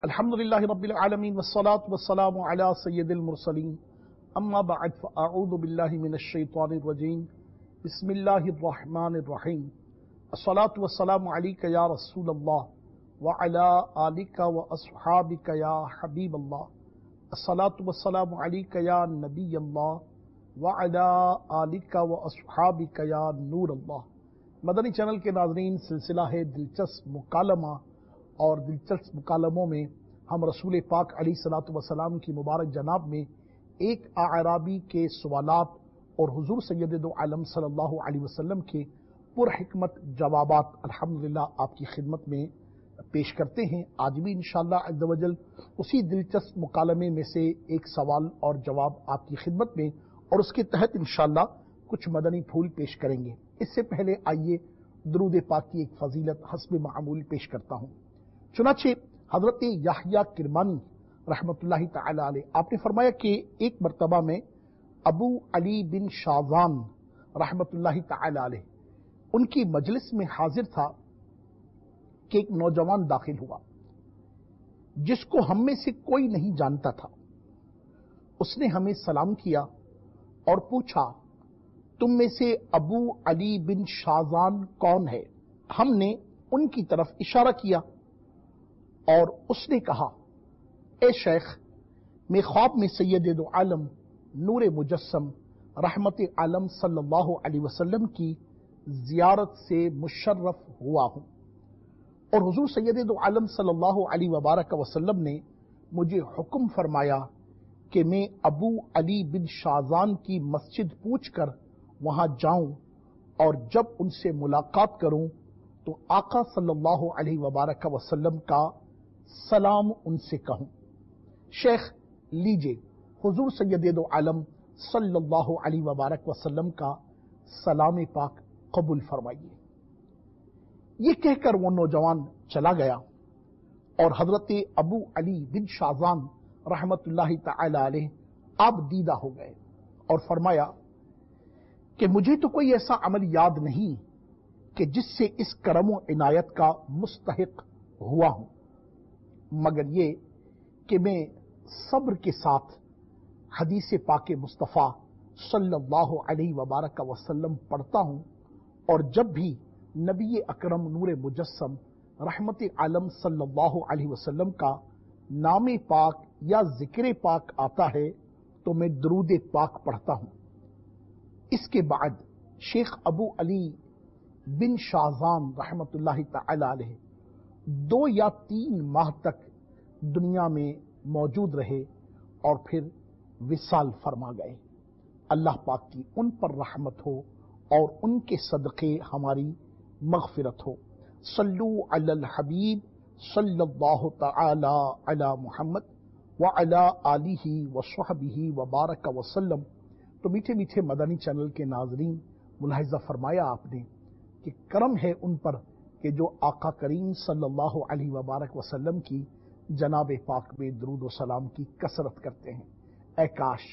الحمدللہ رب العالمین والصلاة والسلام علی سید المرسلین اما بعد فاعوذ باللہ من الشیطان الرجیم بسم اللہ الرحمن الرحیم الصلاة والسلام علیک یا رسول اللہ وعلی آلک واصحابک یا حبیب اللہ الصلاة والسلام علیک یا نبی اللہ وعلی آلک واصحابک یا نور اللہ۔ مدنی چینل کے ناظرین، سلسلہ ہے دلچسپ مکالمہ، اور دلچسپ مکالموں میں ہم رسول پاک علیہ الصلوۃ والسلام کی مبارک جناب میں ایک اعرابی کے سوالات اور حضور سید دو عالم صلی اللہ علیہ وسلم کے پرحکمت جوابات الحمدللہ آپ کی خدمت میں پیش کرتے ہیں۔ آج بھی انشاءاللہ عز و جل اسی دلچسپ مکالمے میں سے ایک سوال اور جواب آپ کی خدمت میں، اور اس کے تحت انشاءاللہ کچھ مدنی پھول پیش کریں گے۔ اس سے پہلے آئیے درود پاک کی ایک فضیلت حسب معمول پیش کرتا ہوں۔ چنانچہ حضرت یحییٰ کرمانی رحمۃ اللہ تعالی علیہ آپ نے فرمایا کہ ایک مرتبہ میں ابو علی بن شاذان رحمۃ اللہ تعالی علیہ ان کی مجلس میں حاضر تھا کہ ایک نوجوان داخل ہوا جس کو ہم میں سے کوئی نہیں جانتا تھا۔ اس نے ہمیں سلام کیا اور پوچھا، تم میں سے ابو علی بن شاذان کون ہے؟ ہم نے ان کی طرف اشارہ کیا اور اس نے کہا، اے شیخ، میں خواب میں سید دو عالم نور مجسم رحمت عالم صلی اللہ علیہ وسلم کی زیارت سے مشرف ہوا ہوں، اور حضور سید دو عالم صلی اللہ علیہ وبارک وسلم نے مجھے حکم فرمایا کہ میں ابو علی بن شاذان کی مسجد پوچھ کر وہاں جاؤں، اور جب ان سے ملاقات کروں تو آقا صلی اللہ علیہ وبارک وسلم کا سلام ان سے کہوں۔ شیخ، لیجئے حضور سید دو عالم صلی اللہ علیہ وبارک وسلم کا سلام پاک قبول فرمائیے۔ یہ کہہ کر وہ نوجوان چلا گیا، اور حضرت ابو علی بن شاذان رحمت اللہ تعالی علیہ آپ دیدہ ہو گئے اور فرمایا کہ مجھے تو کوئی ایسا عمل یاد نہیں کہ جس سے اس کرم و عنایت کا مستحق ہوا ہوں، مگر یہ کہ میں صبر کے ساتھ حدیث پاک مصطفیٰ صلی اللہ علیہ وبارک وسلم پڑھتا ہوں، اور جب بھی نبی اکرم نور مجسم رحمت عالم صلی اللہ علیہ وسلم کا نام پاک یا ذکر پاک آتا ہے تو میں درود پاک پڑھتا ہوں۔ اس کے بعد شیخ ابو علی بن شاذان رحمت اللہ تعالی علیہ 2 یا 3 ماہ تک دنیا میں موجود رہے اور پھر وصال فرما گئے۔ اللہ پاک کی ان پر رحمت ہو اور ان کے صدقے ہماری مغفرت ہو۔ صلو علی الحبیب صلی اللہ تعالی علی محمد وعلی آلہ وصحبہ وبارک وسلم۔ تو میٹھے میٹھے مدنی چینل کے ناظرین، ملاحظہ فرمایا آپ نے کہ کرم ہے ان پر کہ جو آقا کریم صلی اللہ علیہ وبارک وسلم کی جناب پاک میں درود و سلام کی کثرت کرتے ہیں۔ اے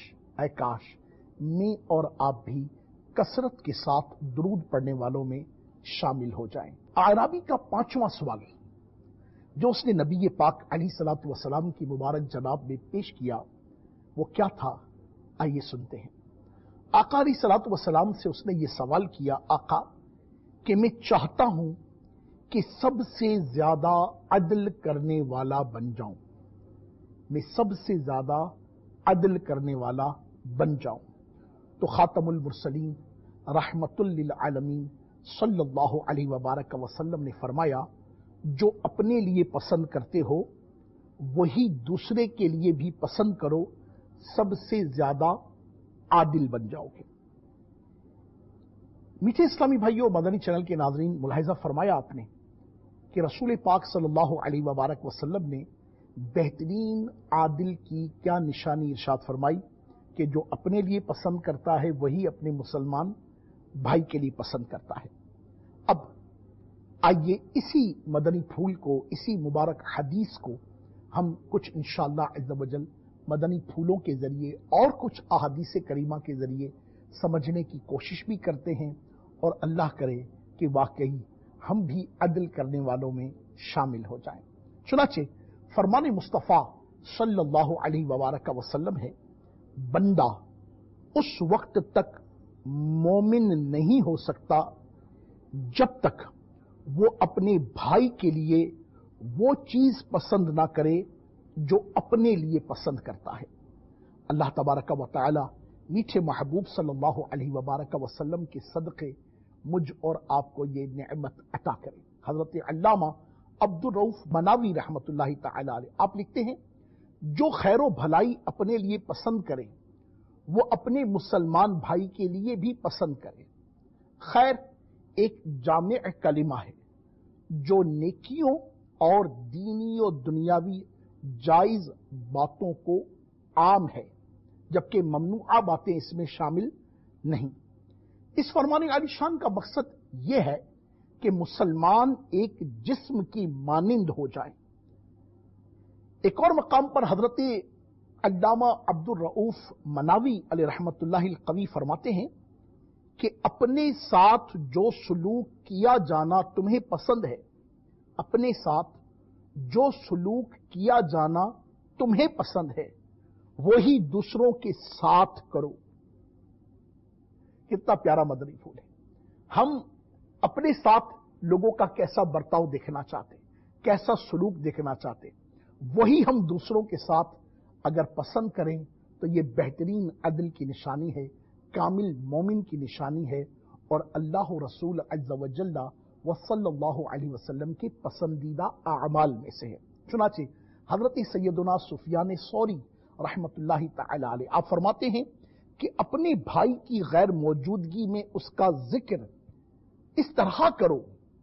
کاش میں اور آپ بھی کثرت کے ساتھ درود پڑھنے والوں میں شامل ہو جائیں۔ اعرابی کا 5واں سوال جو اس نے نبی پاک علیہ الصلوۃ والسلام کی مبارک جناب میں پیش کیا وہ کیا تھا؟ آئیے سنتے ہیں۔ آقا علیہ الصلوۃ والسلام سے اس نے یہ سوال کیا، آقا کہ میں چاہتا ہوں کہ سب سے زیادہ عدل کرنے والا بن جاؤں، میں سب سے زیادہ عدل کرنے والا بن جاؤں۔ تو خاتم المرسلین رحمت للعالمین صلی اللہ علیہ وبارک وسلم نے فرمایا، جو اپنے لیے پسند کرتے ہو وہی دوسرے کے لیے بھی پسند کرو، سب سے زیادہ عادل بن جاؤ گے۔ میٹھے اسلامی بھائیوں، مدنی چینل کے ناظرین، ملاحظہ فرمایا آپ نے کہ رسول پاک صلی اللہ علیہ وبارک وسلم نے بہترین عادل کی کیا نشانی ارشاد فرمائی کہ جو اپنے لیے پسند کرتا ہے وہی اپنے مسلمان بھائی کے لیے پسند کرتا ہے۔ اب آئیے اسی مدنی پھول کو، اسی مبارک حدیث کو ہم کچھ انشاءاللہ عز و جل مدنی پھولوں کے ذریعے اور کچھ احادیث کریمہ کے ذریعے سمجھنے کی کوشش بھی کرتے ہیں، اور اللہ کرے کہ واقعی ہم بھی عدل کرنے والوں میں شامل ہو جائیں۔ چنانچہ فرمان مصطفیٰ صلی اللہ علیہ وآلہ وسلم ہے، بندہ اس وقت تک مومن نہیں ہو سکتا جب تک وہ اپنے بھائی کے لیے وہ چیز پسند نہ کرے جو اپنے لیے پسند کرتا ہے۔ اللہ تبارک و تعالی میٹھے محبوب صلی اللہ علیہ وآلہ وسلم کے صدقے مجھ اور آپ کو یہ نعمت عطا کرے۔ حضرت علامہ عبد الرؤف مناوی رحمۃ اللہ تعالی علیہ آپ لکھتے ہیں، جو خیر و بھلائی اپنے لیے پسند کرے وہ اپنے مسلمان بھائی کے لیے بھی پسند کرے۔ خیر ایک جامع کلمہ ہے جو نیکیوں اور دینی و دنیاوی جائز باتوں کو عام ہے، جبکہ ممنوعہ باتیں اس میں شامل نہیں۔ اس فرمان عالی شان کا مقصد یہ ہے کہ مسلمان ایک جسم کی مانند ہو جائے۔ ایک اور مقام پر حضرت علامہ عبد الرؤف مناوی علیہ رحمۃ اللہ القوی فرماتے ہیں کہ اپنے ساتھ جو سلوک کیا جانا تمہیں پسند ہے، اپنے ساتھ جو سلوک کیا جانا تمہیں پسند ہے وہی دوسروں کے ساتھ کرو۔ کتنا پیارا مدنی پھول ہے۔ ہم اپنے ساتھ لوگوں کا کیسا برتاؤ دیکھنا چاہتے، کیسا سلوک دیکھنا چاہتے، وہی ہم دوسروں کے ساتھ اگر پسند کریں تو یہ بہترین عدل کی نشانی ہے، کامل مومن کی نشانی ہے، اور اللہ رسول عز و جل و صلی اللہ علیہ وسلم کے پسندیدہ اعمال میں سے ہے۔ چنانچہ حضرت سیدنا سفیان ثوری رحمت اللہ تعالی علیہ آپ فرماتے ہیں کہ اپنے بھائی کی غیر موجودگی میں اس کا ذکر اس طرح کرو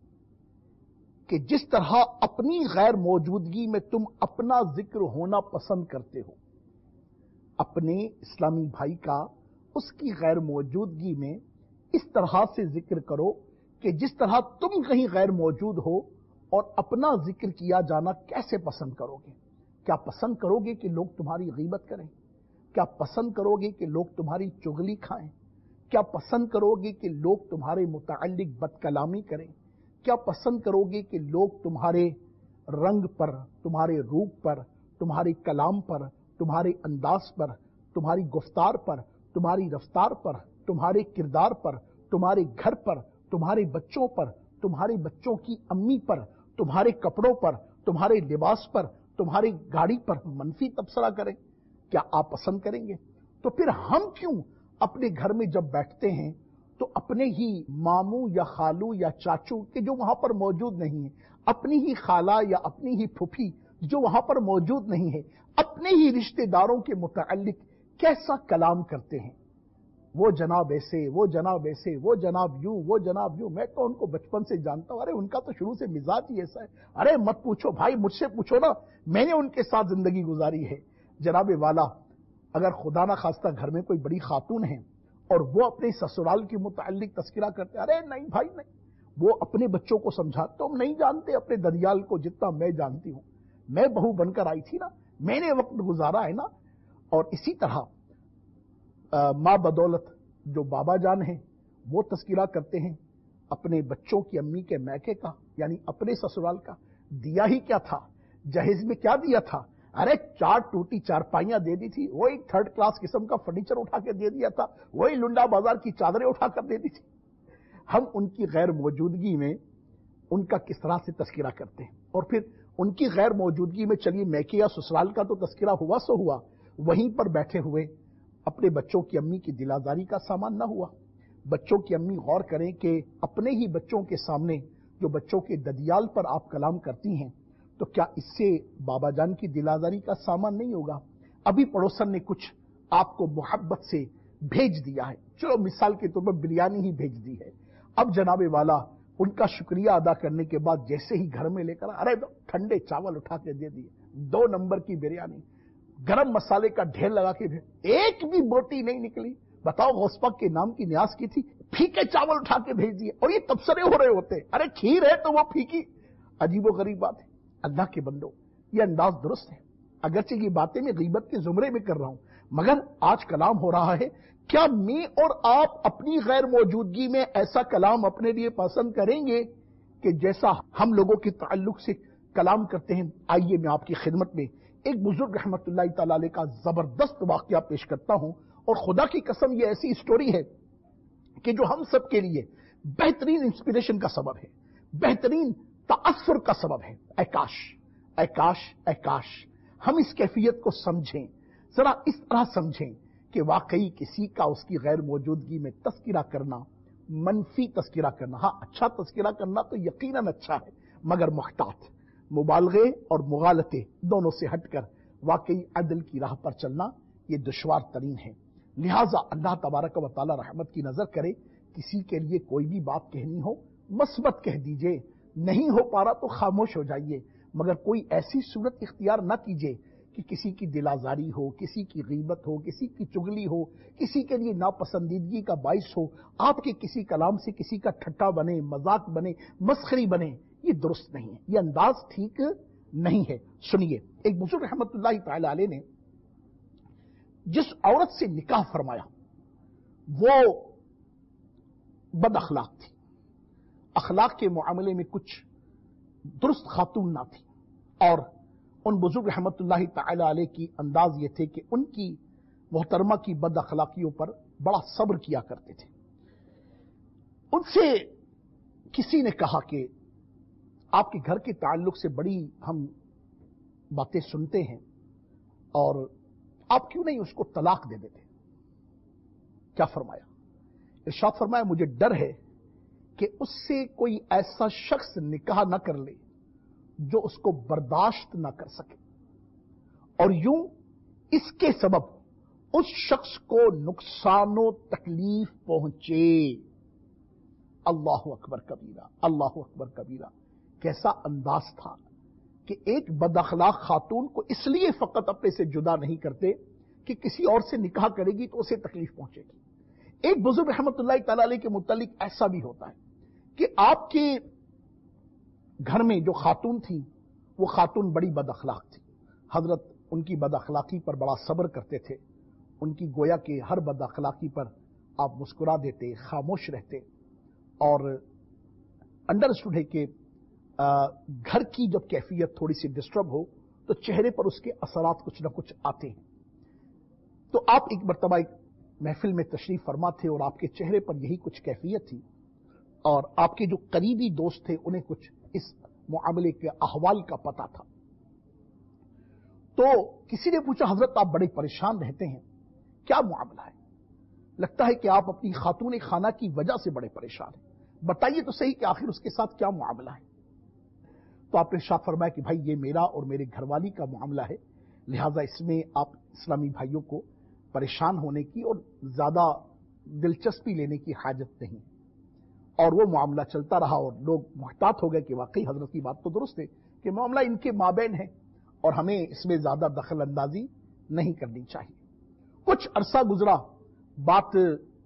کہ جس طرح اپنی غیر موجودگی میں تم اپنا ذکر ہونا پسند کرتے ہو۔ اپنے اسلامی بھائی کا اس کی غیر موجودگی میں اس طرح سے ذکر کرو کہ جس طرح تم کہیں غیر موجود ہو اور اپنا ذکر کیا جانا کیسے پسند کرو گے؟ کیا پسند کرو گے کہ لوگ تمہاری غیبت کریں؟ کیا پسند کرو گے کہ لوگ تمہاری چغلی کھائیں؟ کیا پسند کرو گے کہ لوگ تمہارے متعلق بد کلامی کریں؟ کیا پسند کرو گے کہ لوگ تمہارے رنگ پر، تمہارے روپ پر، تمہارے کلام پر، تمہارے انداز پر، تمہاری گفتار پر، تمہاری رفتار پر، تمہارے کردار پر، تمہارے گھر پر، تمہارے بچوں پر، تمہارے بچوں کی امی پر، تمہارے کپڑوں پر، تمہارے لباس پر، تمہاری گاڑی پر منفی تبصرہ کریں؟ کیا آپ پسند کریں گے؟ تو پھر ہم کیوں اپنے گھر میں جب بیٹھتے ہیں تو اپنے ہی ماموں یا خالو یا چاچو کہ جو وہاں پر موجود نہیں ہے، اپنی ہی خالہ یا اپنی ہی پھوپھی جو وہاں پر موجود نہیں ہے، اپنے ہی رشتہ داروں کے متعلق کیسا کلام کرتے ہیں؟ وہ جناب ایسے، وہ جناب ایسے، وہ جناب یوں، وہ جناب یوں۔ میں تو ان کو بچپن سے جانتا ہوں، ارے ان کا تو شروع سے مزاج ہی ایسا ہے۔ ارے مت پوچھو بھائی، مجھ سے پوچھو نا، میں نے ان کے ساتھ زندگی گزاری ہے۔ جناب والا، اگر خدا نہ خواستہ گھر میں کوئی بڑی خاتون ہے اور وہ اپنے سسرال کے متعلق تذکرہ کرتے، ارے نہیں بھائی نہیں، وہ اپنے بچوں کو سمجھا، تم نہیں جانتے اپنے دریال کو جتنا میں جانتی ہوں، میں بہو بن کر آئی تھی نا، میں نے وقت گزارا ہے نا۔ اور اسی طرح ماں بدولت جو بابا جان ہیں وہ تذکرہ کرتے ہیں اپنے بچوں کی امی کے میکے کا، یعنی اپنے سسرال کا۔ دیا ہی کیا تھا، جہیز میں کیا دیا تھا؟ ارے 4 ٹوٹی چارپائیاں دے دی تھی، وہی 3rd کلاس قسم کا فرنیچر اٹھا کے دے دیا تھا، وہی لنڈا بازار کی چادریں اٹھا کر دے دی تھی۔ ہم ان کی غیر موجودگی میں ان کا کس طرح سے تذکرہ کرتے ہیں، اور پھر ان کی غیر موجودگی میں چلیے میکے یا سسرال کا تو تذکرہ ہوا سو ہوا، وہیں پر بیٹھے ہوئے اپنے بچوں کی امی کی دل آزاری کا سامان نہ ہوا۔ بچوں کی امی غور کریں کہ اپنے ہی بچوں کے سامنے جو بچوں کے ددیال پر آپ کلام کرتی ہیں تو کیا اس سے بابا جان کی دل آزاری کا سامان نہیں ہوگا؟ ابھی پڑوسن نے کچھ آپ کو محبت سے بھیج دیا ہے، چلو مثال کے طور پر بریانی ہی بھیج دی ہے، اب جناب والا ان کا شکریہ ادا کرنے کے بعد جیسے ہی گھر میں لے کر ارے ٹھنڈے چاول اٹھا کے دے دیے، 2 نمبر کی بریانی، گرم مسالے کا ڈھیر لگا کے ایک بھی بوٹی نہیں نکلی۔ بتاؤ غوث پاک کے نام کی نیاز کی تھی، پھیکے چاول اٹھا کے بھیج دیے، اور یہ تبصرے ہو رہے ہوتے، ارے کھیر ہے تو وہ پھیکی۔ عجیب و غریب بات ہے۔ اللہ کے بندو، یہ انداز درست ہے، اگرچہ یہ باتیں میں غیبت کے زمرے میں کر رہا ہوں، مگر آج کلام ہو رہا ہے، کیا میں اور آپ اپنی غیر موجودگی میں ایسا کلام اپنے لیے پسند کریں گے کہ جیسا ہم لوگوں کے تعلق سے کلام کرتے ہیں، آئیے میں آپ کی خدمت میں ایک بزرگ رحمت اللہ تعالی علیہ کا زبردست واقعہ پیش کرتا ہوں، اور خدا کی قسم یہ ایسی اسٹوری ہے کہ جو ہم سب کے لیے بہترین انسپریشن کا سبب ہے، بہترین تاثر کا سبب ہے۔ اے کاش اے کاش اے کاش ہم اس کیفیت کو سمجھیں، ذرا اس طرح سمجھیں کہ واقعی کسی کا اس کی غیر موجودگی میں تذکرہ کرنا، منفی تذکرہ کرنا، ہاں اچھا تذکرہ کرنا تو یقیناً اچھا ہے، مگر محتاط، مبالغے اور مغالطے دونوں سے ہٹ کر واقعی عدل کی راہ پر چلنا یہ دشوار ترین ہے۔ لہٰذا اللہ تبارک و تعالی رحمت کی نظر کرے، کسی کے لیے کوئی بھی بات کہنی ہو مثبت کہہ دیجئے، نہیں ہو پا رہا تو خاموش ہو جائیے، مگر کوئی ایسی صورت اختیار نہ کیجئے کہ کسی کی دل آزاری ہو، کسی کی غیبت ہو، کسی کی چگلی ہو، کسی کے لیے ناپسندیدگی کا باعث ہو، آپ کے کسی کلام سے کسی کا ٹھٹا بنے، مذاق بنے، مسخری بنے، یہ درست نہیں ہے، یہ انداز ٹھیک نہیں ہے۔ سنیے، ایک بزرگ رحمت اللہ تعالی علیہ نے جس عورت سے نکاح فرمایا وہ بد اخلاق تھی، اخلاق کے معاملے میں کچھ درست خاتون نہ تھی، اور ان بزرگ رحمت اللہ تعالی علیہ کی انداز یہ تھے کہ ان کی محترمہ کی بد اخلاقیوں پر بڑا صبر کیا کرتے تھے۔ ان سے کسی نے کہا کہ آپ کے گھر کے تعلق سے بڑی ہم باتیں سنتے ہیں، اور آپ کیوں نہیں اس کو طلاق دے دیتے؟ کیا فرمایا؟ ارشاد فرمایا، مجھے ڈر ہے کہ اس سے کوئی ایسا شخص نکاح نہ کر لے جو اس کو برداشت نہ کر سکے، اور یوں اس کے سبب اس شخص کو نقصان و تکلیف پہنچے۔ اللہ اکبر کبیرہ، اللہ اکبر کبیرہ۔ کیسا انداز تھا کہ ایک بد اخلاق خاتون کو اس لیے فقط اپنے سے جدا نہیں کرتے کہ کسی اور سے نکاح کرے گی تو اسے تکلیف پہنچے گی۔ ایک بزرگ رحمت اللہ تعالی علیہ کے متعلق ایسا بھی ہوتا ہے کہ آپ کے گھر میں جو خاتون تھی وہ خاتون بڑی بد اخلاق تھی، حضرت ان کی بد اخلاقی پر بڑا صبر کرتے تھے، ان کی گویا کہ ہر بد اخلاقی پر آپ مسکرا دیتے، خاموش رہتے، اور انڈرسٹوڈ ہے کہ گھر کی جب کیفیت تھوڑی سی ڈسٹرب ہو تو چہرے پر اس کے اثرات کچھ نہ کچھ آتے ہیں۔ تو آپ ایک مرتبہ ایک محفل میں تشریف فرما تھے اور آپ کے چہرے پر یہی کچھ کیفیت تھی، اور آپ کے جو قریبی دوست تھے انہیں کچھ اس معاملے کے احوال کا پتہ تھا۔ تو کسی نے پوچھا، حضرت آپ بڑے پریشان رہتے ہیں، کیا معاملہ ہے؟ لگتا ہے کہ آپ اپنی خاتون خانہ کی وجہ سے بڑے پریشان ہیں، بتائیے تو صحیح کہ آخر اس کے ساتھ کیا معاملہ ہے؟ تو آپ نے ارشاد فرمایا کہ بھائی یہ میرا اور میرے گھر والی کا معاملہ ہے، لہٰذا اس میں آپ اسلامی بھائیوں کو پریشان ہونے کی اور زیادہ دلچسپی لینے کی حاجت نہیں۔ اور وہ معاملہ چلتا رہا اور لوگ محتاط ہو گئے کہ واقعی حضرت کی بات تو درست ہے کہ معاملہ ان کے مابین ہے اور ہمیں اس میں زیادہ دخل اندازی نہیں کرنی چاہیے۔ کچھ عرصہ گزرا، بات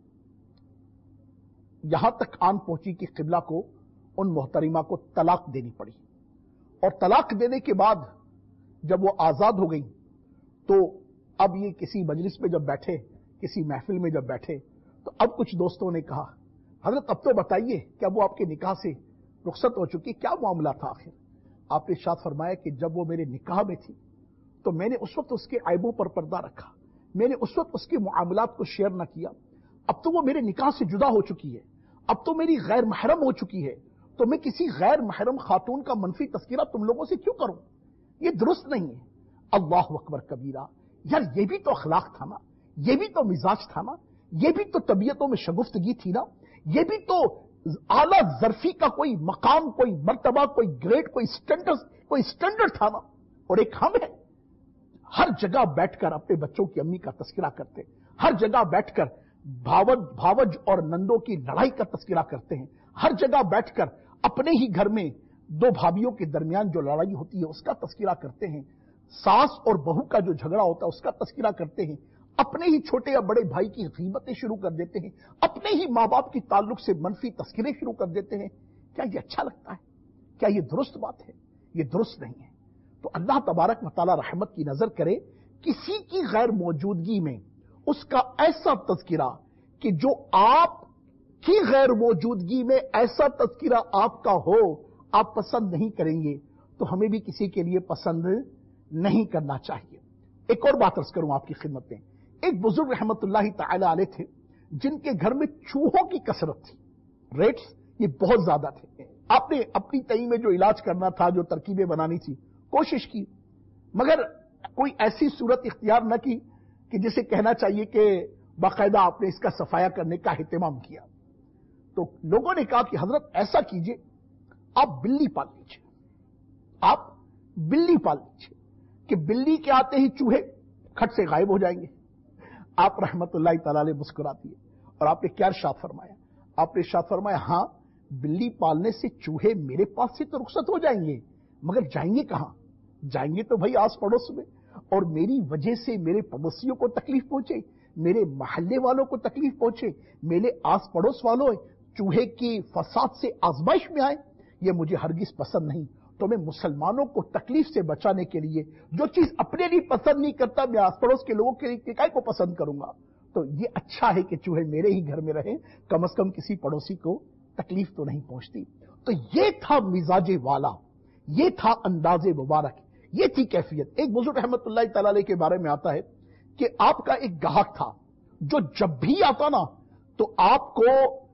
یہاں تک آن پہنچی کہ قبلہ کو ان محترمہ کو طلاق دینی پڑی، اور طلاق دینے کے بعد جب وہ آزاد ہو گئی تو اب یہ کسی مجلس میں جب بیٹھے، کسی محفل میں جب بیٹھے، تو اب کچھ دوستوں نے کہا، حضرت اب تو بتائیے کہ اب وہ آپ کے نکاح سے رخصت ہو چکی، کیا معاملہ تھا آخر؟ آپ نے ارشاد فرمایا کہ جب وہ میرے نکاح میں تھی تو میں نے اس وقت اس کے عیبوں پر پردہ رکھا، میں نے اس وقت اس کے معاملات کو شیئر نہ کیا، اب تو وہ میرے نکاح سے جدا ہو چکی ہے، اب تو میری غیر محرم ہو چکی ہے، تو میں کسی غیر محرم خاتون کا منفی تذکرہ تم لوگوں سے کیوں کروں؟ یہ درست نہیں ہے۔ اللہ اکبر کبیرہ۔ یار یہ بھی تو اخلاق تھا نا، یہ بھی تو مزاج تھا نا، یہ بھی تو طبیعتوں میں شگفتگی تھی نا، یہ بھی تو اعلیٰ ظرفی کا کوئی مقام، کوئی مرتبہ، کوئی گریڈ، کوئی اسٹینڈرڈ تھا نا۔ اور ایک ہم ہیں ہر جگہ بیٹھ کر اپنے بچوں کی امی کا تذکرہ کرتے، ہر جگہ بیٹھ کر بھاوج اور نندوں کی لڑائی کا تذکرہ کرتے ہیں، ہر جگہ بیٹھ کر اپنے ہی گھر میں دو بھابھیوں کے درمیان جو لڑائی ہوتی ہے اس کا تذکرہ کرتے ہیں، ساس اور بہو کا جو جھگڑا ہوتا ہے اس کا تذکرہ کرتے ہیں، اپنے ہی چھوٹے یا بڑے بھائی کی غیبتیں شروع کر دیتے ہیں، اپنے ہی ماں باپ کی تعلق سے منفی تذکرے شروع کر دیتے ہیں۔ کیا یہ اچھا لگتا ہے؟ کیا یہ درست بات ہے؟ یہ درست نہیں ہے۔ تو اللہ تبارک و تعالی رحمت کی نظر کرے، کسی کی غیر موجودگی میں اس کا ایسا تذکرہ کہ جو آپ کی غیر موجودگی میں ایسا تذکرہ آپ کا ہو، آپ پسند نہیں کریں گے، تو ہمیں بھی کسی کے لیے پسند نہیں کرنا چاہیے۔ ایک اور بات عرض کروں آپ کی خدمت میں، ایک بزرگ رحمت اللہ تعالی علیہ تھے جن کے گھر میں چوہوں کی کثرت تھی، ریٹس یہ بہت زیادہ تھے۔ آپ نے اپنی تئی میں جو علاج کرنا تھا، جو ترکیبیں بنانی تھی، کوشش کی، مگر کوئی ایسی صورت اختیار نہ کی کہ جسے کہنا چاہیے کہ باقاعدہ آپ نے اس کا صفایا کرنے کا اہتمام کیا۔ تو لوگوں نے کہا کہ حضرت ایسا کیجئے، آپ بلی پال لیجئے، آپ بلی پال لیجئے کہ بلی کے آتے ہی چوہے کھٹ سے غائب ہو جائیں گے۔ آپ رحمت اللہ تعالی علیہ مسکراتی ہے، اور آپ نے کیا ارشاد فرمایا؟ آپ نے ارشاد فرمایا، ہاں بلی پالنے سے چوہے میرے پاس سے تو رخصت ہو جائیں گے، مگر جائیں گے کہاں؟ جائیں گے تو بھائی آس پڑوس میں، اور میری وجہ سے میرے پڑوسیوں کو تکلیف پہنچے، میرے محلے والوں کو تکلیف پہنچے، میرے آس پڑوس والوں چوہے کی فساد سے آزمائش میں آئے، یہ مجھے ہرگز پسند نہیں۔ تو میں مسلمانوں کو تکلیف سے بچانے کے لیے جو چیز اپنے لیے پسند نہیں کرتا، میں آس پڑوس کے لوگوں کے لیے کائے کو پسند کروں گا؟ تو یہ اچھا ہے کہ چوہے میرے ہی گھر میں رہیں، کم از کم کسی پڑوسی کو تکلیف تو نہیں پہنچتی۔ تو یہ تھا مزاج والا، یہ تھا انداز مبارک، یہ تھی کیفیت۔ ایک بزرگ رحمت اللہ تعالی علیہ کے بارے میں آتا ہے کہ آپ کا ایک گاہک تھا جو جب بھی آتا نا تو آپ کو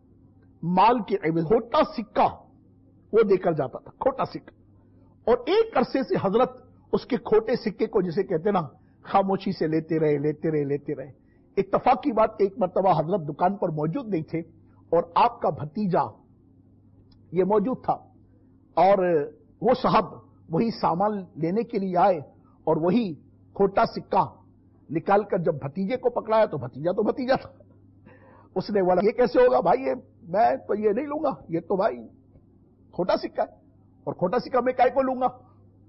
مال کے عوض کھوٹا سکہ وہ دے کر جاتا تھا، کھوٹا سکہ، اور ایک عرصے سے حضرت اس کے کھوٹے سکے کو جسے کہتے نا خاموشی سے لیتے رہے۔ اتفاق کی بات، ایک مرتبہ حضرت دکان پر موجود نہیں تھے اور آپ کا بھتیجا یہ موجود تھا، اور وہ صاحب وہی سامان لینے کے لیے آئے اور وہی کھوٹا سکہ نکال کر جب بھتیجے کو پکڑایا تو بھتیجا تھا۔ اس نے بولا یہ کیسے ہوگا بھائی، میں تو یہ نہیں لوں گا، یہ تو بھائی کھوٹا سکہ ہے، اور کھوٹا سکہ میں کائے کو لوں گا؟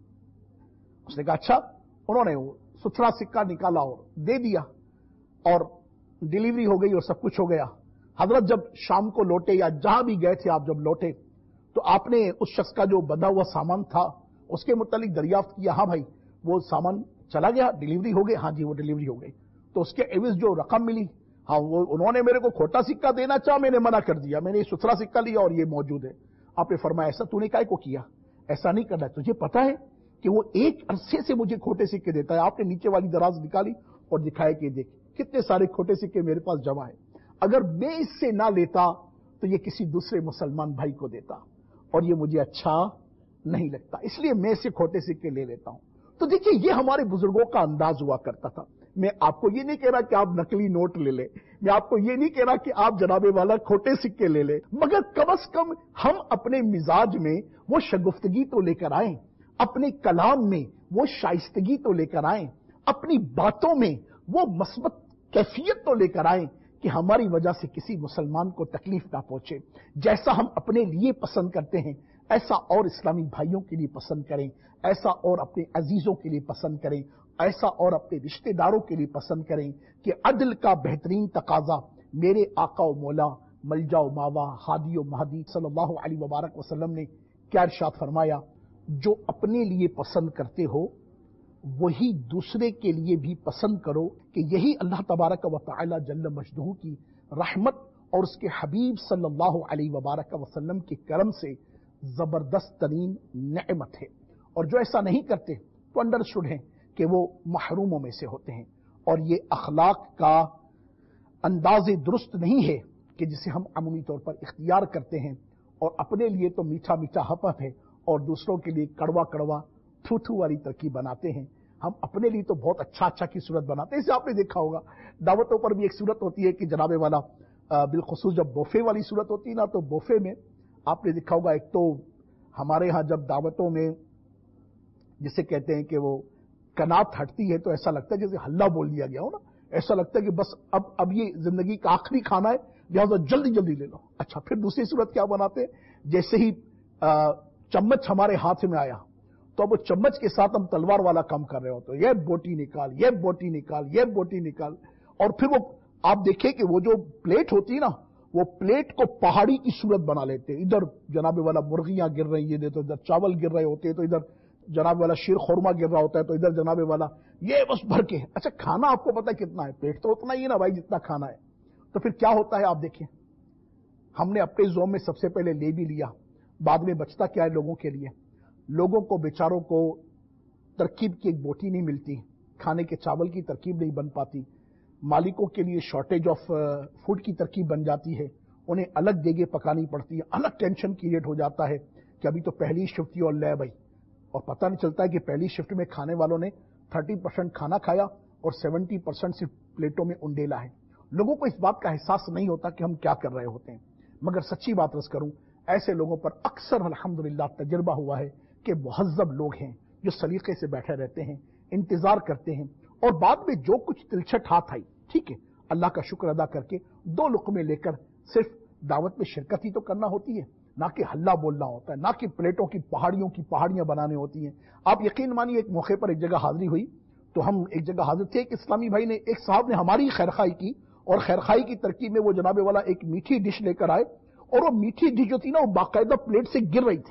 اس نے کہا اچھا۔ انہوں نے وہ ستھرا سکہ نکالا اور دے دیا، اور ڈیلیوری ہو گئی اور سب کچھ ہو گیا۔ حضرت جب شام کو لوٹے یا جہاں بھی گئے تھے، آپ جب لوٹے تو آپ نے اس شخص کا جو بندھا ہوا سامان تھا اس کے متعلق دریافت کیا، ہاں بھائی وہ سامان چلا گیا، ڈیلیوری ہو گئی؟ ہاں جی وہ ڈیلیوری ہو گئی۔ تو اس کے عوض جو رقم ملی، ہاں وہ انہوں نے میرے کو کھوٹا سکہ دینا چاہا، میں نے منع کر دیا، میں نے یہ ستھرا سکہ لیا اور یہ موجود ہے۔ آپ نے فرمایا ایسا تو نے کائے کو کیا؟ ایسا نہیں کرنا، تجھے پتا ہے کہ وہ ایک عرصے سے مجھے کھوٹے سکے دیتا ہے۔ آپ نے نیچے والی دراز نکالی اور دکھایا کہ دیکھ کتنے سارے کھوٹے سکے میرے پاس جمع ہیں، اگر میں اس سے نہ لیتا تو یہ کسی دوسرے مسلمان بھائی کو دیتا، اور یہ مجھے اچھا نہیں لگتا، اس لیے میں اسے کھوٹے سکے لے لیتا ہوں۔ تو دیکھیے یہ ہمارے بزرگوں کا انداز ہوا کرتا تھا۔ میں آپ کو یہ نہیں کہہ رہا کہ آپ نقلی نوٹ لے لیں، میں آپ کو یہ نہیں کہہ رہا کہ آپ جناب والا کھوٹے سکے لے لیں، مگر کم از کم ہم اپنے مزاج میں وہ شگفتگی تو لے کر آئیں، اپنے کلام میں وہ شائستگی تو لے کر آئیں، اپنی باتوں میں وہ مثبت کیفیت تو لے کر آئیں کہ ہماری وجہ سے کسی مسلمان کو تکلیف نہ پہنچے۔ جیسا ہم اپنے لیے پسند کرتے ہیں ایسا اور اسلامی بھائیوں کے لیے پسند کریں، ایسا اور اپنے عزیزوں کے لیے پسند کریں، ایسا اور اپنے رشتہ داروں کے لیے پسند کریں کہ عدل کا بہترین تقاضا میرے آقا و مولا ملجا و ماوا ہادی و مہدی صلی اللہ علیہ وبارک وسلم نے کیا ارشاد فرمایا؟ جو اپنے لیے پسند کرتے ہو وہی دوسرے کے لیے بھی پسند کرو، کہ یہی اللہ تبارک و تعالی جل مجدہ کی رحمت اور اس کے حبیب صلی اللہ علیہ وبارک وسلم کے کرم سے زبردست ترین نعمت ہے۔ اور جو ایسا نہیں کرتے تو انڈرسٹوڈ ہیں کہ وہ محروموں میں سے ہوتے ہیں، اور یہ اخلاق کا انداز درست نہیں ہے کہ جسے ہم عمومی طور پر اختیار کرتے ہیں، اور اپنے لیے تو میٹھا میٹھا ہپ ہے اور دوسروں کے لیے کڑوا کڑوا تھو تھو والی ترکیب بناتے ہیں۔ ہم اپنے لیے تو بہت اچھا کی صورت بناتے ہیں۔ اسے آپ نے دیکھا ہوگا دعوتوں پر بھی ایک صورت ہوتی ہے کہ جناب والا بالخصوص جب بوفے والی صورت ہوتی ہے نا، تو بوفے میں آپ نے دیکھا ہوگا، ایک تو ہمارے ہاں جب دعوتوں میں جسے کہتے ہیں کہ وہ کنات ہٹتی ہے تو ایسا لگتا ہے جیسے ہلہ بول دیا گیا ہو نا، ایسا لگتا ہے کہ بس اب یہ زندگی کا آخری کھانا ہے، لہٰذا جلدی جلدی لے لو۔ اچھا، پھر دوسری صورت کیا بناتے ہیں؟ جیسے ہی چمچ ہمارے ہاتھ میں آیا تو اب وہ چمچ کے ساتھ ہم تلوار والا کام کر رہے ہو، تو یہ بوٹی نکال، یہ بوٹی نکال، یہ بوٹی نکال، اور پھر وہ آپ دیکھیں کہ وہ جو پلیٹ ہوتی ہے نا، وہ پلیٹ کو پہاڑی کی صورت بنا لیتے ہیں۔ ادھر جناب والا مرغیاں گر رہی ہیں تو ادھر چاول گر رہے ہوتے ہیں، تو ادھر جناب والا شیر خورما گر رہا ہوتا ہے، تو ادھر جناب والا یہ بس بھر کے۔ اچھا، کھانا آپ کو پتا کتنا ہے؟ پیٹ تو اتنا ہی ہے نا بھائی جتنا کھانا ہے۔ تو پھر کیا ہوتا ہے آپ دیکھیں، ہم نے اپنے زوم میں سب سے پہلے لے بھی لیا، بعد میں بچتا کیا ہے لوگوں کے لیے؟ لوگوں کو بیچاروں کو ترکیب کی ایک بوٹی نہیں ملتی، کھانے کے چاول کی ترکیب نہیں بن پاتی، مالکوں کے لیے شارٹیج آف فوڈ کی ترکیب بن جاتی ہے، انہیں الگ دیگیں پکانی پڑتی ہے، الگ ٹینشن کریٹ ہو جاتا ہے کہ ابھی تو پہلی شفٹ تھی اور لے بھائی، اور پتہ نہیں چلتا ہے کہ پہلی شفٹ میں کھانے والوں نے 30% کھانا کھایا اور 70% صرف پلیٹوں میں انڈیلا ہے۔ لوگوں کو اس بات کا احساس نہیں ہوتا کہ ہم کیا کر رہے ہوتے ہیں، مگر سچی بات عرض کروں، ایسے لوگوں پر اکثر الحمدللہ تجربہ ہوا ہے کہ مہذب لوگ ہیں جو سلیقے سے بیٹھے رہتے ہیں، انتظار کرتے ہیں، اور بعد میں جو کچھ تلچھٹ ہاتھ آئی، ٹھیک ہے، اللہ کا شکر ادا کر کے 2 لقمے لے کر صرف دعوت میں شرکت ہی تو کرنا ہوتی ہے، نہ کہ ہلہ بولنا ہوتا ہے، نہ کہ پلیٹوں کی پہاڑیاں بنانے ہوتی ہیں۔ آپ یقین مانیے ایک موقع پر ایک جگہ حاضری ہوئی تو ہم ایک جگہ حاضر تھے، ایک اسلامی بھائی نے، ایک صاحب نے ہماری خیرخواہی کی، اور خیرخواہی کی ترکیب میں وہ جناب والا ایک میٹھی ڈش لے کر آئے، اور وہ میٹھی ڈش جو تھی نا وہ باقاعدہ پلیٹ سے گر رہی تھی،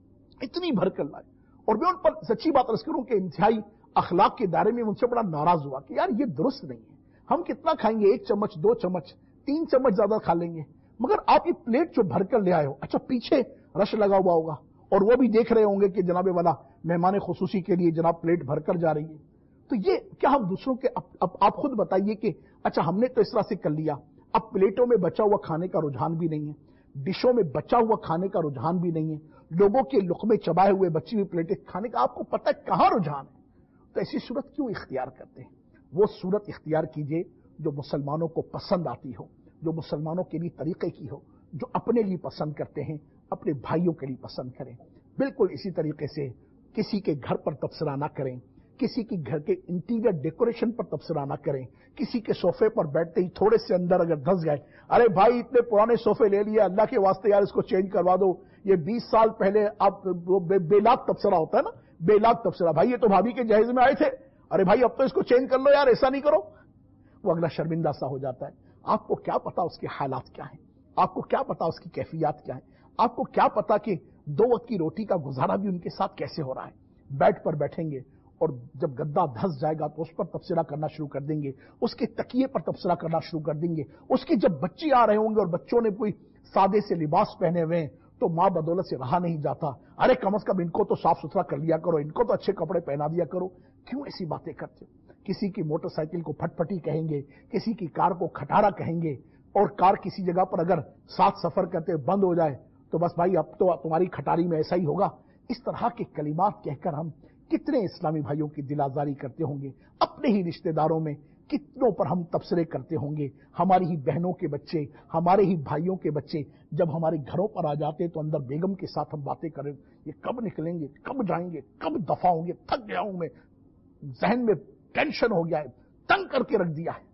اتنی بھر کر لائے، اور میں ان پر سچی بات عرض کروں کہ انتہائی اخلاق کے دائرے میں ان سے بڑا ناراض ہوا کہ یار یہ درست نہیں ہے، ہم کتنا کھائیں گے، 1 چمچ 2 چمچ 3 چمچ زیادہ کھا لیں گے، مگر آپ یہ پلیٹ جو بھر کر لے آئے ہو، اچھا پیچھے رش لگا ہوا ہوگا اور وہ بھی دیکھ رہے ہوں گے کہ جناب والا مہمان خصوصی کے لیے جناب پلیٹ بھر کر جا رہی ہے، تو یہ کیا ہم دوسروں کے آپ خود بتائیے کہ اچھا ہم نے تو اس طرح سے کر لیا، اب پلیٹوں میں بچا ہوا کھانے کا رجحان بھی نہیں ہے، ڈشوں میں بچا ہوا کھانے کا رجحان بھی نہیں ہے، لوگوں کے لقمے چبائے ہوئے بچی ہوئی پلیٹیں کھانے کا آپ کو پتہ ہے کہاں رجحان ہے، تو ایسی صورت کیوں اختیار کرتے ہیں؟ وہ صورت اختیار کیجئے جو مسلمانوں کو پسند آتی ہو، جو مسلمانوں کے لیے طریقے کی ہو، جو اپنے لیے پسند کرتے ہیں اپنے بھائیوں کے لیے پسند کریں۔ بالکل اسی طریقے سے کسی کے گھر پر تبصرہ نہ کریں، کسی کے گھر کے انٹیریئر ڈیکوریشن پر تبصرہ نہ کریں، کسی کے صوفے پر بیٹھتے ہی تھوڑے سے اندر اگر دھس گئے، ارے بھائی اتنے پرانے صوفے لے لیے، اللہ کے واسطے یار اس کو چینج کروا دو، یہ 20 سال پہلے آپ بے لاکھ تبصرہ ہوتا ہے نا، بے لاکھ تبصرہ، بھائی یہ تو بھابھی کے جہیز میں آئے تھے، ارے بھائی اب تو اس کو چینج کر لو یار، ایسا نہیں کرو، وہ اگلا شرمندہ سا ہو جاتا ہے۔ آپ کو کیا پتا اس کے حالات کیا ہیں، آپ کو کیا پتا اس کی کیفیات کیا ہیں، آپ کو کیا پتا کہ 2 وقت کی روٹی کا گزارا بھی ان کے ساتھ کیسے ہو رہا ہے۔ بیڈ پر بیٹھیں گے اور جب گدا دھس جائے گا تو اس پر تبصرہ کرنا شروع کر دیں گے، اس کے تکیے پر تبصرہ کرنا شروع کر دیں گے، اس کے جب بچے آ رہے ہوں گے اور بچوں نے کوئی سادے سے لباس پہنے ہوئے ہیں تو ماں بدولت سے رہا نہیں جاتا، ارے کم از کم ان کو تو صاف ستھرا کر لیا کرو، ان کو تو اچھے کپڑے پہنا دیا کرو، کیوں ایسی باتیں کرتے ہو؟ کسی کی موٹر سائیکل کو پھٹ پھٹی کہیں گے، کسی کی کار کو کھٹارا کہیں گے، اور کار کسی جگہ پر اگر ساتھ سفر کرتے بند ہو جائے تو بس بھائی اب تو تمہاری کھٹاری میں ایسا ہی ہوگا۔ اس طرح کے کلمات کہہ کر ہم کتنے اسلامی بھائیوں کی دل آزاری کرتے ہوں گے، اپنے ہی رشتہ داروں میں کتنوں پر ہم تبصرے کرتے ہوں گے، ہماری ہی بہنوں کے بچے، ہمارے ہی بھائیوں کے بچے جب ہمارے گھروں پر آ جاتے تو اندر بیگم کے ساتھ ہم باتیں کریں، یہ کب نکلیں گے، کب جائیں گے، کب دفع ہوں گے، تھک گیا ہوں میں، ذہن میں ٹینشن ہو گیا ہے، تنگ کر کے رکھ دیا ہے۔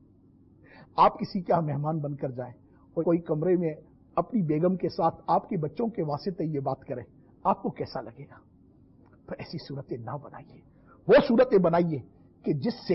آپ کسی کے یہاں مہمان بن کر جائیں اور کوئی کمرے میں اپنی بیگم کے ساتھ آپ کے بچوں کے واسطے یہ بات کرے، آپ کو کیسا لگے گا؟ تو ایسی صورتیں نہ بنائیے، وہ صورتیں بنائیے کہ جس سے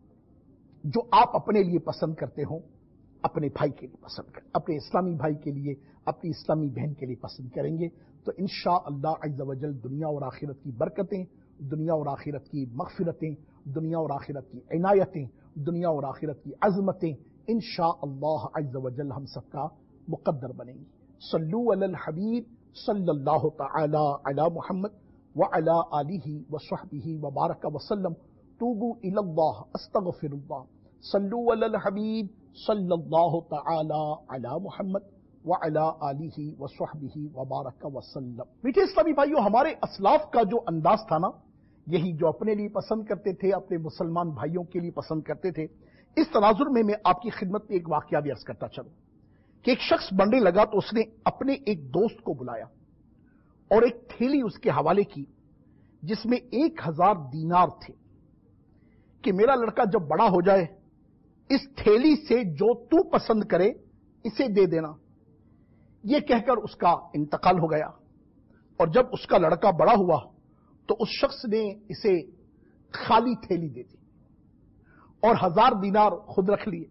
جو آپ اپنے لیے پسند کرتے ہوں اپنے بھائی کے لیے پسند کریں، اپنے اسلامی بھائی کے لیے، اپنی اسلامی بہن کے لیے پسند کریں گے تو انشاءاللہ عز و جل دنیا اور آخرت کی برکتیں، دنیا اور آخرت کی مغفرتیں، دنیا اور آخرت کی عنایتیں، دنیا اور آخرت کی عظمتیں انشاءاللہ عز و جل ہم سب کا مقدر بنیں گی۔ صلو علی الحبیب صلی اللہ تعالی علی محمد وعلی آلہ وصحبہ وبارک وسلم۔ توبوا الی اللہ استغفر اللہ۔ صلو علی الحبیب صلی اللہ تعالی علی محمد وعلی آلہ وصحبہ وبارک وسلم۔ میٹھے اسلامی بھائیو، ہمارے اسلاف کا جو انداز تھا نا، یہی جو اپنے لیے پسند کرتے تھے، اپنے مسلمان بھائیوں کے لیے پسند کرتے تھے، اس تناظر میں آپ کی خدمت میں ایک واقعہ بھی عرض کرتا چلوں کہ ایک شخص بننے لگا تو اس نے اپنے ایک دوست کو بلایا اور ایک تھیلی اس کے حوالے کی جس میں 1000 دینار تھے کہ میرا لڑکا جب بڑا ہو جائے اس تھیلی سے جو تو پسند کرے اسے دے دینا۔ یہ کہہ کر اس کا انتقال ہو گیا، اور جب اس کا لڑکا بڑا ہوا تو اس شخص نے اسے خالی تھیلی دے دی اور 1000 دینار خود رکھ لیے۔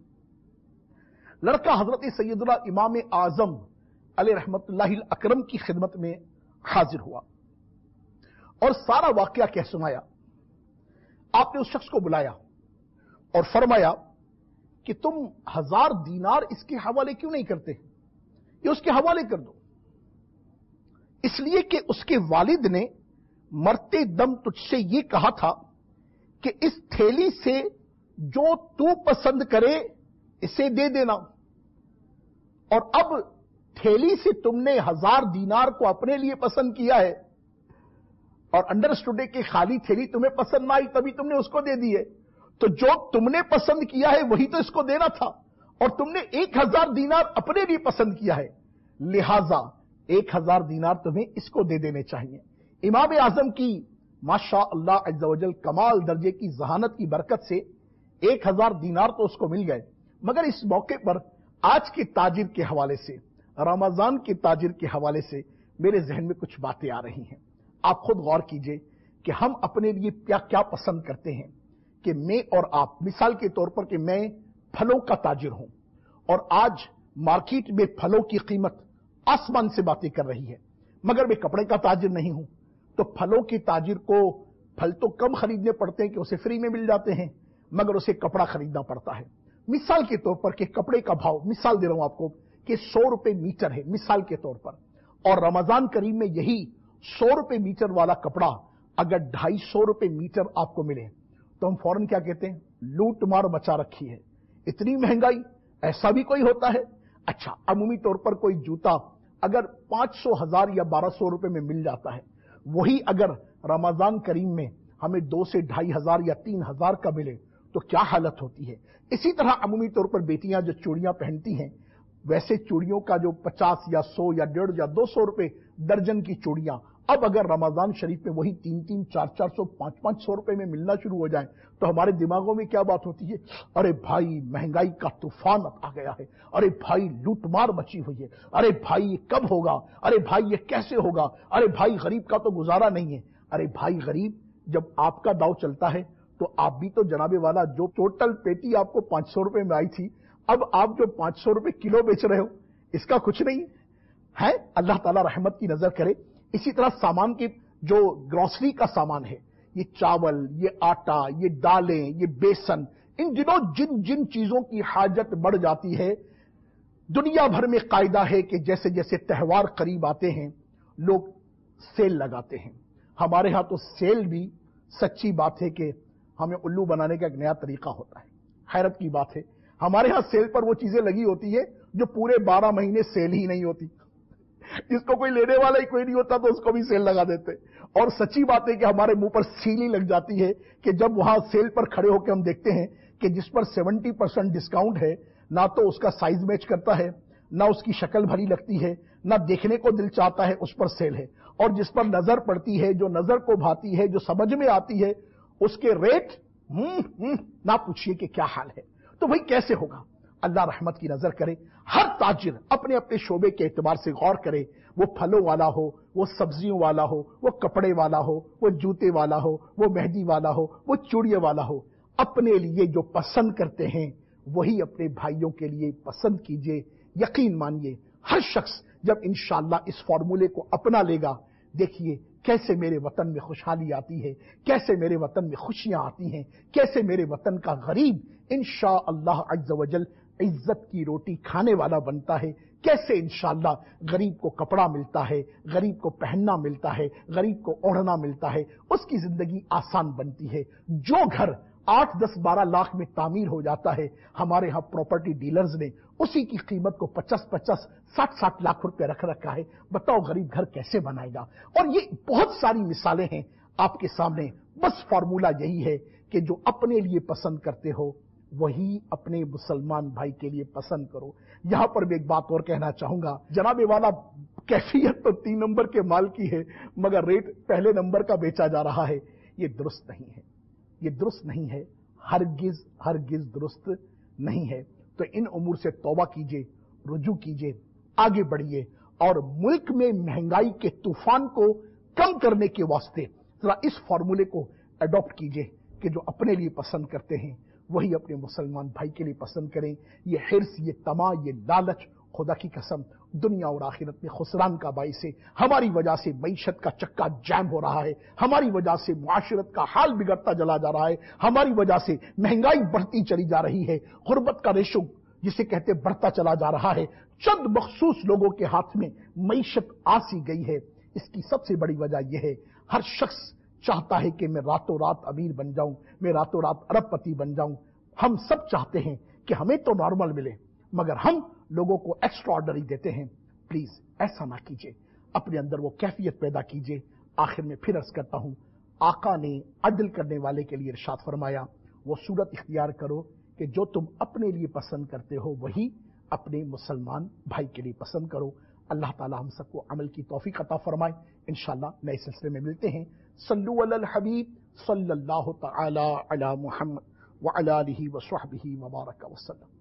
لڑکا حضرت سیدنا امام اعظم علیہ رحمت اللہ الاکرم کی خدمت میں حاضر ہوا اور سارا واقعہ کہہ سنایا۔ آپ نے اس شخص کو بلایا اور فرمایا کہ تم 1000 دینار اس کے حوالے کیوں نہیں کرتے؟ یہ اس کے حوالے کر دو، اس لیے کہ اس کے والد نے مرتے دم تجھ سے یہ کہا تھا کہ اس تھیلی سے جو تو پسند کرے اسے دے دینا، اور اب تھیلی سے تم نے 1000 دینار کو اپنے لیے پسند کیا ہے اور انڈرسٹوڈ ہے کہ خالی تھیلی تمہیں پسند نہ آئی تبھی تم نے اس کو دے دی ہے، تو جو تم نے پسند کیا ہے وہی تو اس کو دینا تھا، اور تم نے 1000 دینار اپنے لیے پسند کیا ہے، لہذا 1000 دینار تمہیں اس کو دے دینے چاہیے۔ امام اعظم کی ماشاء اللہ عز و جل کمال درجے کی ذہانت کی برکت سے 1000 دینار تو اس کو مل گئے، مگر اس موقع پر آج کے تاجر کے حوالے سے، رمضان کے تاجر کے حوالے سے میرے ذہن میں کچھ باتیں آ رہی ہیں۔ آپ خود غور کیجئے کہ ہم اپنے لیے کیا پسند کرتے ہیں، کہ میں اور آپ، مثال کے طور پر کہ میں پھلوں کا تاجر ہوں اور آج مارکیٹ میں پھلوں کی قیمت آسمان سے باتیں کر رہی ہے، مگر میں کپڑے کا تاجر نہیں ہوں، تو پھلوں کے تاجر کو پھل تو کم خریدنے پڑتے ہیں کہ اسے فری میں مل جاتے ہیں، مگر اسے کپڑا خریدنا پڑتا ہے۔ مثال کے طور پر کہ کپڑے کا بھاؤ، مثال دے رہا ہوں آپ کو کہ 100 روپے میٹر ہے مثال کے طور پر، اور رمضان کریم میں یہی 100 روپے میٹر والا کپڑا اگر 250 روپے میٹر آپ کو ملے تو ہم فوراً کیا کہتے ہیں؟ لوٹ مار مچا رکھی ہے، اتنی مہنگائی، ایسا بھی کوئی ہوتا ہے؟ اچھا، عمومی طور پر کوئی جوتا اگر 500 1000 یا 1200 روپے میں مل جاتا ہے، وہی اگر رمضان کریم میں ہمیں 2 سے 2500 یا 3000 کا ملے تو کیا حالت ہوتی ہے؟ اسی طرح عمومی طور پر بیٹیاں جو چوڑیاں پہنتی ہیں، ویسے چوڑیوں کا جو 50 یا 100 یا 150 یا 200 روپے درجن کی چوڑیاں اب اگر رمضان شریف میں وہی 300 400 500 روپے میں ملنا شروع ہو جائیں تو ہمارے دماغوں میں کیا بات ہوتی ہے؟ ارے بھائی مہنگائی کا طوفان آ گیا ہے، ارے بھائی لوٹ مار مچی ہوئی ہے، ارے بھائی یہ کب ہوگا، ارے بھائی یہ کیسے ہوگا، ارے بھائی غریب کا تو گزارا نہیں ہے۔ ارے بھائی غریب، جب آپ کا داؤ چلتا ہے تو آپ بھی تو جناب والا، جو ٹوٹل پیٹی آپ کو 500 روپے میں آئی تھی، اب آپ جو 500 روپے کلو بیچ رہے ہو اس کا کچھ نہیں ہے۔ اللہ تعالیٰ رحمت کی نظر کرے۔ اسی طرح سامان کی جو گروسری کا سامان ہے، یہ چاول، یہ آٹا، یہ دالیں، یہ بیسن، ان دنوں جن جن چیزوں کی حاجت بڑھ جاتی ہے، دنیا بھر میں قاعدہ ہے کہ جیسے جیسے تہوار قریب آتے ہیں لوگ سیل لگاتے ہیں۔ ہمارے ہاں تو سیل بھی سچی بات ہے کہ ہمیں الو بنانے کا ایک نیا طریقہ ہوتا ہے۔ حیرت کی بات ہے، ہمارے ہاں سیل پر وہ چیزیں لگی ہوتی ہے جو پورے 12 مہینے سیل ہی نہیں ہوتی، جس کو کوئی لینے والا ہی کوئی نہیں ہوتا تو اس کو بھی سیل لگا دیتے۔ اور سچی بات ہے کہ ہمارے منہ پر سیل ہی لگ جاتی ہے کہ جب وہاں سیل پر کھڑے ہو کے ہم دیکھتے ہیں کہ جس پر 70% ڈسکاؤنٹ ہے، نہ تو اس کا سائز میچ کرتا ہے، نہ اس کی شکل بھلی لگتی ہے، نہ دیکھنے کو دل چاہتا ہے، اس پر سیل ہے، اور جس پر نظر پڑتی ہے، جو نظر کو بھاتی ہے، جو سمجھ میں آتی ہے، اس کے ریٹ نہ پوچھئے کہ کیا حال ہے۔ تو بھئی کیسے ہوگا؟ اللہ رحمت کی نظر کرے۔ ہر تاجر اپنے اپنے شعبے کے اعتبار سے غور کرے، وہ پھلوں والا ہو، وہ سبزیوں والا ہو، وہ کپڑے والا ہو، وہ جوتے والا ہو، وہ مہندی والا ہو، وہ چوڑیے والا ہو، اپنے لیے جو پسند کرتے ہیں وہی اپنے بھائیوں کے لیے پسند کیجئے۔ یقین مانیے ہر شخص جب انشاءاللہ اس فارمولے کو اپنا لے گا، دیکھیے کیسے میرے وطن میں خوشحالی آتی ہے، کیسے میرے وطن میں خوشیاں آتی ہیں، کیسے میرے وطن کا غریب انشاءاللہ عز و جل عزت کی روٹی کھانے والا بنتا ہے، کیسے انشاءاللہ غریب کو کپڑا ملتا ہے، غریب کو پہننا ملتا ہے، غریب کو اوڑھنا ملتا ہے، اس کی زندگی آسان بنتی ہے۔ جو گھر 8 10 12 لاکھ میں تعمیر ہو جاتا ہے، ہمارے ہاں پراپرٹی ڈیلرز نے اسی کی قیمت کو 50 50 60 60 لاکھ روپے رکھ رکھا ہے۔ بتاؤ غریب گھر کیسے بنائے گا؟ اور یہ بہت ساری مثالیں ہیں آپ کے سامنے، بس فارمولا یہی ہے کہ جو اپنے لیے پسند کرتے ہو وہی اپنے مسلمان بھائی کے لیے پسند کرو۔ یہاں پر بھی ایک بات اور کہنا چاہوں گا، جناب والا کیفیت تو 3 نمبر کے مال کی ہے مگر ریٹ پہلے نمبر کا بیچا جا رہا ہے، یہ درست نہیں ہے، یہ درست نہیں ہے، ہرگز ہرگز درست نہیں ہے۔ تو ان امور سے توبہ کیجئے، رجوع کیجئے، آگے بڑھیے، اور ملک میں مہنگائی کے طوفان کو کم کرنے کے واسطے ذرا اس فارمولے کو اڈاپٹ کیجئے کہ جو اپنے لیے پسند کرتے ہیں وہی اپنے مسلمان بھائی کے لیے پسند کریں۔ یہ حرص، یہ طمع، یہ لالچ خدا کی قسم دنیا اور آخرت میں خسران کا باعث ہے۔ ہماری وجہ سے معیشت کا چکا جام ہو رہا ہے، ہماری وجہ سے معاشرت کا حال بگڑتا چلا جا رہا ہے، ہماری وجہ سے مہنگائی بڑھتی چلی جا رہی ہے، غربت کا ریشو جسے کہتے بڑھتا چلا جا رہا ہے، چند مخصوص لوگوں کے ہاتھ میں معیشت آسی گئی ہے۔ اس کی سب سے بڑی وجہ یہ ہے ہر شخص چاہتا ہے کہ میں راتوں رات امیر بن جاؤں، میں راتوں رات ارب پتی بن جاؤں. ہم سب چاہتے ہیں کہ ہمیں تو نارمل ملے، مگر ہم لوگوں کو ایکسٹرا آرڈنری دیتے ہیں. پلیز ایسا نہ کیجیے، اپنے اندر وہ کیفیت پیدا کیجیے. آخر میں پھر عرض کرتا ہوں، آقا نے عدل کرنے والے کے لیے ارشاد فرمایا، وہ صورت اختیار کرو کہ جو تم اپنے لیے پسند کرتے ہو وہی اپنے مسلمان بھائی کے لیے پسند کرو. اللہ تعالی ہم سب کو عمل کی توفیق عطا فرمائے. انشاءاللہ نئے سلسلے میں ملتے ہیں. صلو علی الحبیب صلی اللہ تعالی علی محمد وعلی آلہ وصحبہ وبارک وسلم.